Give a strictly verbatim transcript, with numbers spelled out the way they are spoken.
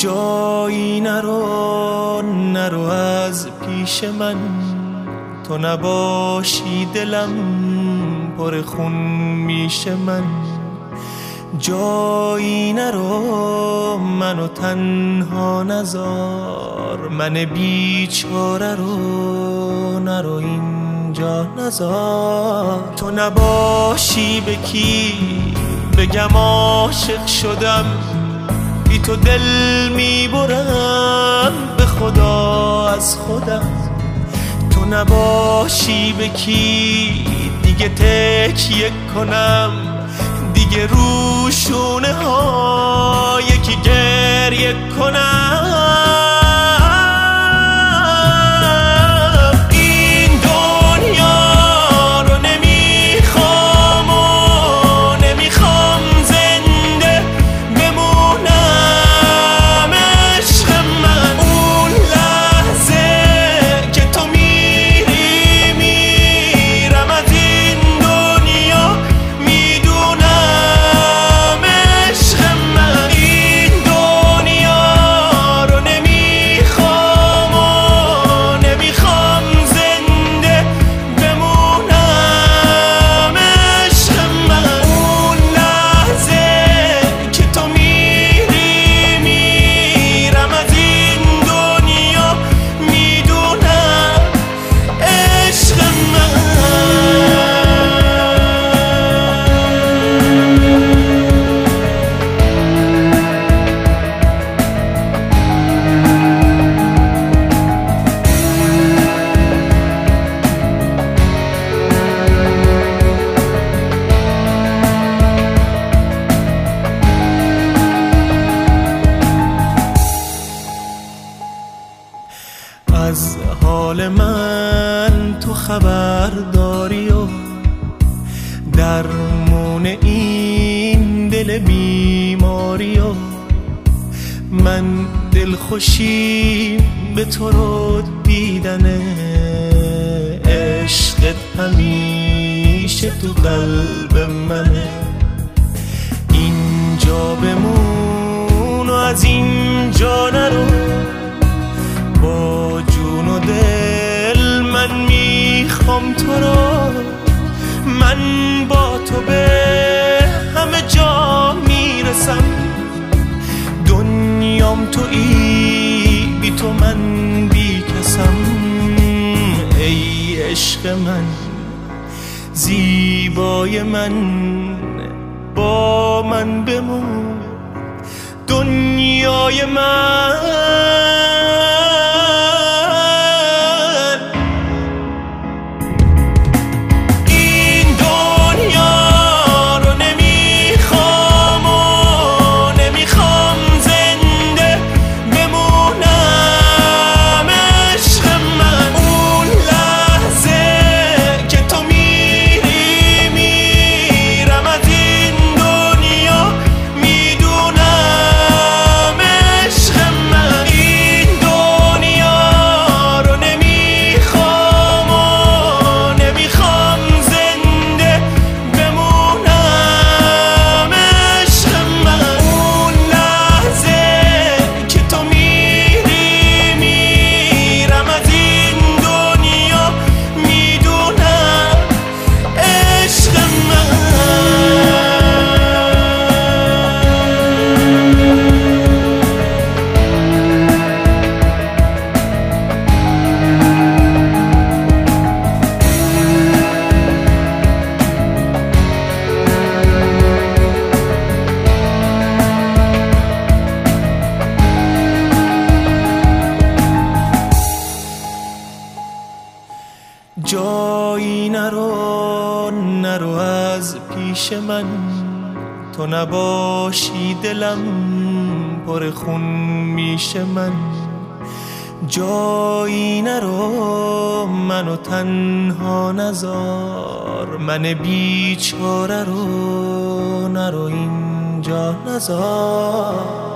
جایی نرو نرو از پیش من، تو نباشی دلم پر خون میشه من. جایی نرو منو تنها نذار، من بیچاره رو نرو اینجا نذار. تو نباشی به کی بگم عاشق شدم، بی تو دل میبرم به خدا از خودم. تو نباشی به کی دیگه تکیه کنم، دیگه رو شونه ها یکی گریه کنم. این دنیا رو نمیخوام و نمیخوام زنده بمونم عشق من. اون لحظه که تو میری میرم از این دنیا، میدونم عشق من. این دنیا رو نمیخوام و نمیخوام زنده بمونم عشق من. اون لحظه که تو میری میرم از این دنیا، میدونم عشق من. از حال من تو خبر داری و درمون این دل بیماری و من دلخوشی به تو رو دیدنه. عشقت همیشه تو قلب منه. اینجا بمون و از اینجا نرو، با جون و دل من میخوام تو رو. من با تو به همه جا میرسم، دنیام تویی بی تو من بی کسم. ای عشق من زیبای من، با من بمون دنیای من. جایی نرو نرو از پیش من، تو نباشی دلم پر خون میشه من. جایی نرو منو تنها نذار، من بیچاره رو نرو اینجا نذار.